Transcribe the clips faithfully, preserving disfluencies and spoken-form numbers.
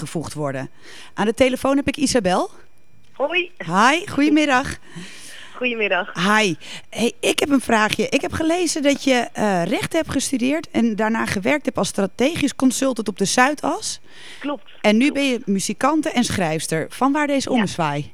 gevoegd worden. Aan de telefoon heb ik Isabel. Hoi. Hi, goedemiddag. Goedemiddag. Hi. Hey, ik heb een vraagje. Ik heb gelezen dat je uh, recht hebt gestudeerd en daarna gewerkt hebt als strategisch consultant op de Zuidas. Klopt. En nu klopt. ben je muzikante en schrijfster. Van waar deze ommezwaai?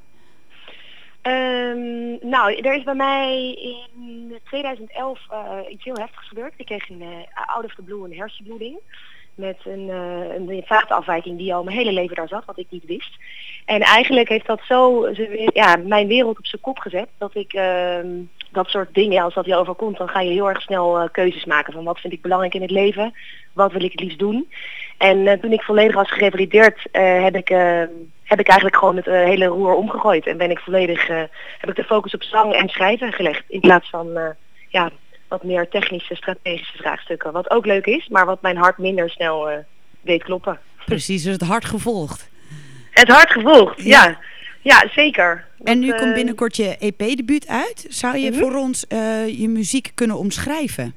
Ja. Um, nou, er is bij mij in tweeduizend elf uh, iets heel heftigs gebeurd. Ik kreeg een uh, out of the blue een hersenbloeding. Met een, uh, een vaatafwijking die al mijn hele leven daar zat, wat ik niet wist. En eigenlijk heeft dat zo ja, mijn wereld op zijn kop gezet. Dat ik uh, dat soort dingen, als dat je overkomt, dan ga je heel erg snel uh, keuzes maken. Van wat vind ik belangrijk in het leven? Wat wil ik het liefst doen? En uh, toen ik volledig was gerevalideerd, uh, heb ik... Uh, heb ik eigenlijk gewoon het uh, hele roer omgegooid. En ben ik volledig, uh, heb ik de focus op zang en schrijven gelegd. In plaats van uh, ja, wat meer technische, strategische vraagstukken. Wat ook leuk is, maar wat mijn hart minder snel uh, deed kloppen. Precies, dus het hart gevolgd. Het hart gevolgd, ja. Ja, ja zeker. En nu dat, komt uh, binnenkort je E P-debuut uit. Zou je mm-hmm. voor ons uh, je muziek kunnen omschrijven?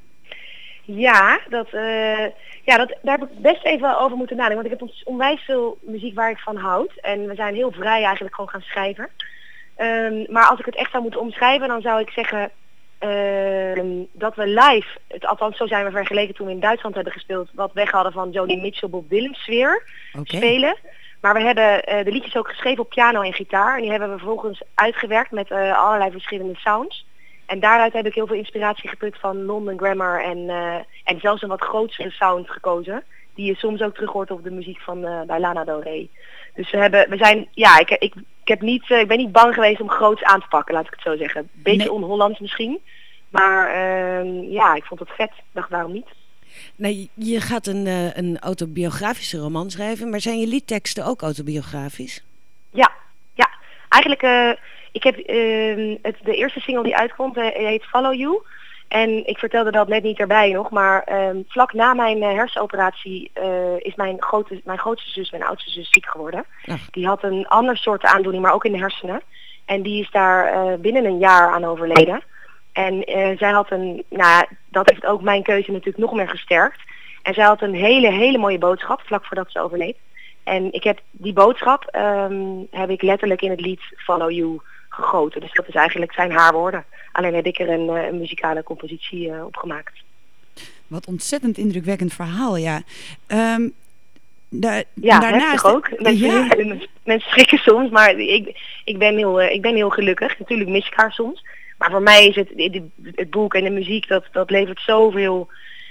Ja, dat, uh, ja dat, daar heb ik best even over moeten nadenken. Want ik heb onwijs veel muziek waar ik van houd. En we zijn heel vrij eigenlijk gewoon gaan schrijven. Um, maar als ik het echt zou moeten omschrijven, dan zou ik zeggen uh, dat we live, het, althans zo zijn we vergeleken toen we in Duitsland hebben gespeeld, wat weg hadden van Joni Mitchell, Bob Dylan sfeer okay. spelen. Maar we hebben uh, de liedjes ook geschreven op piano en gitaar. En die hebben we vervolgens uitgewerkt met uh, allerlei verschillende sounds. En daaruit heb ik heel veel inspiratie geput van London Grammar en, uh, en zelfs een wat grotere sound gekozen. Die je soms ook terug hoort op de muziek van uh, bij Lana Del Rey. Dus we hebben, we zijn, ja, ik, ik, ik, heb niet, uh, ik ben niet bang geweest om groots aan te pakken, laat ik het zo zeggen. Beetje nee. on-Hollands misschien. Maar uh, ja, ik vond het vet. Ik dacht, waarom niet? Nee, je gaat een, uh, een autobiografische roman schrijven, maar zijn je liedteksten ook autobiografisch? Ja, ja. Eigenlijk... Uh, Ik heb uh, het, de eerste single die uitkomt, uh, heet Follow You. En ik vertelde dat net niet erbij nog, maar uh, vlak na mijn uh, hersenoperatie uh, is mijn, grote, mijn grootste zus, mijn oudste zus, ziek geworden. Ach. Die had een ander soort aandoening, maar ook in de hersenen. En die is daar uh, binnen een jaar aan overleden. En uh, zij had een, nou dat heeft ook mijn keuze natuurlijk nog meer gesterkt. En zij had een hele, hele mooie boodschap, vlak voordat ze overleed. En ik heb die boodschap, um, heb ik letterlijk in het lied Follow You gegoten. Dus dat is eigenlijk zijn haar woorden. Alleen heb ik er een, een muzikale compositie uh, op gemaakt. Wat ontzettend indrukwekkend verhaal, ja. Um, da ja, daarnaast ook. Mensen, ja. mensen schrikken soms, maar ik, ik, ben heel, uh, ik ben heel gelukkig. Natuurlijk mis ik haar soms. Maar voor mij is het, het, het boek en de muziek, dat, dat levert zoveel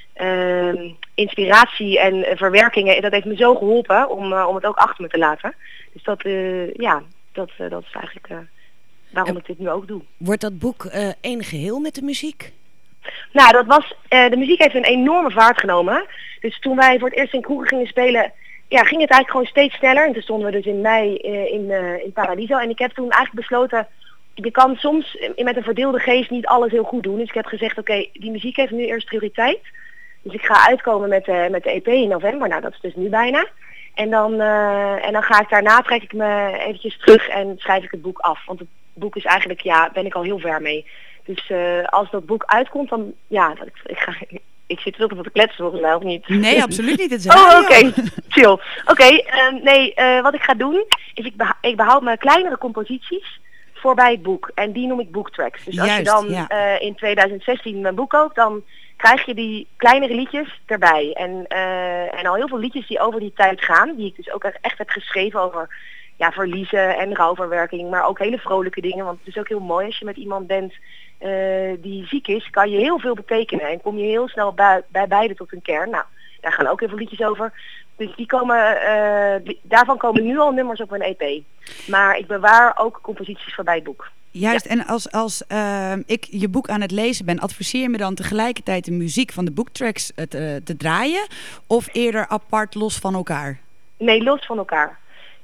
uh, inspiratie en uh, verwerkingen. Dat heeft me zo geholpen om, uh, om het ook achter me te laten. Dus dat, uh, ja, dat, uh, dat is eigenlijk... Uh, waarom ik dit nu ook doe. Wordt dat boek uh, één geheel met de muziek? Nou, dat was, uh, de muziek heeft een enorme vaart genomen. Dus toen wij voor het eerst in kroegen gingen spelen, ja, ging het eigenlijk gewoon steeds sneller. En toen stonden we dus in mei uh, in, uh, in Paradiso. En ik heb toen eigenlijk besloten, je kan soms uh, met een verdeelde geest niet alles heel goed doen. Dus ik heb gezegd, oké, okay, die muziek heeft nu eerst prioriteit. Dus ik ga uitkomen met, uh, met de E P in november. Nou, dat is dus nu bijna. En dan, uh, en dan ga ik daarna, trek ik me eventjes terug en schrijf ik het boek af. Want het boek is eigenlijk, ja, ben ik al heel ver mee. Dus uh, als dat boek uitkomt, dan, ja, dat, ik, ik, ga, ik zit er ook op te kletsen volgens mij, of niet? Nee, absoluut niet. Het oh, oké. Okay. Chill. Oké, okay, uh, nee, uh, wat ik ga doen, is ik, beha ik behoud mijn kleinere composities voor bij het boek. En die noem ik booktracks. Dus als Juist, je dan ja. uh, in tweeduizend zestien mijn boek koopt, dan krijg je die kleinere liedjes erbij. En, uh, en al heel veel liedjes die over die tijd gaan, die ik dus ook echt heb geschreven over... ja, verliezen en rouwverwerking, maar ook hele vrolijke dingen. Want het is ook heel mooi als je met iemand bent uh, die ziek is, kan je heel veel betekenen. En kom je heel snel bij, bij beide tot een kern. Nou, daar gaan ook heel veel liedjes over. Dus die komen, uh, die, daarvan komen nu al nummers op een E P. Maar ik bewaar ook composities voor bij het boek. Juist, ja. En als, als uh, ik je boek aan het lezen ben, adviseer je me dan tegelijkertijd de muziek van de booktracks uh, te, te draaien? Of eerder apart los van elkaar? Nee, los van elkaar.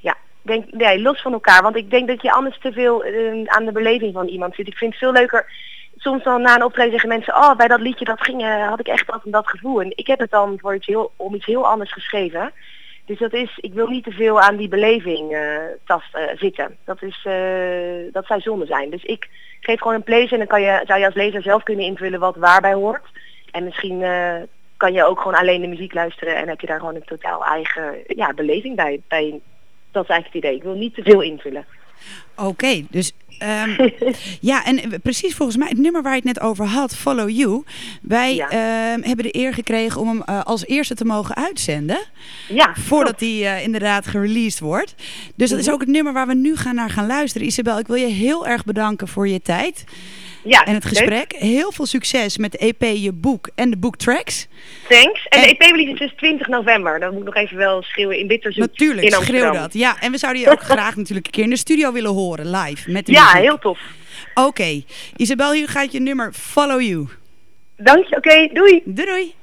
Denk, nee, los van elkaar. Want ik denk dat je anders te veel uh, aan de beleving van iemand zit. Ik vind het veel leuker. Soms dan na een optreden zeggen mensen, oh, bij dat liedje dat ging, uh, had ik echt dat en dat gevoel. En ik heb het dan voor iets heel, om iets heel anders geschreven. Dus dat is, ik wil niet te veel aan die beleving uh, tast, uh, zitten. Dat, is, uh, dat zou zonde zijn. Dus ik geef gewoon een place en dan kan je, zou je als lezer zelf kunnen invullen wat waarbij hoort. En misschien uh, kan je ook gewoon alleen de muziek luisteren en heb je daar gewoon een totaal eigen ja, beleving bij. bij. Dat is eigenlijk het idee. Ik wil niet te veel invullen. Oké, okay, dus um, ja, en precies volgens mij het nummer waar je het net over had, Follow You. Wij ja. uh, hebben de eer gekregen om hem uh, als eerste te mogen uitzenden. Ja, voordat hij uh, inderdaad gereleased wordt. Dus dat is ook het nummer waar we nu gaan naar gaan luisteren. Isabel, ik wil je heel erg bedanken voor je tijd. Ja, en het gesprek. Leuk. Heel veel succes met de E P, je boek en de booktracks. Thanks. En, en de E P-release is dus twintig november. Dan moet ik nog even wel schreeuwen in Bitterzoet. Natuurlijk, in schreeuw dat. Ja, en we zouden je ook graag natuurlijk een keer in de studio willen horen, live. Met de ja, muziek. Heel tof. Oké. Okay. Isabel, hier gaat je nummer Follow You. Dank je, oké. Okay, doei. Doei doei.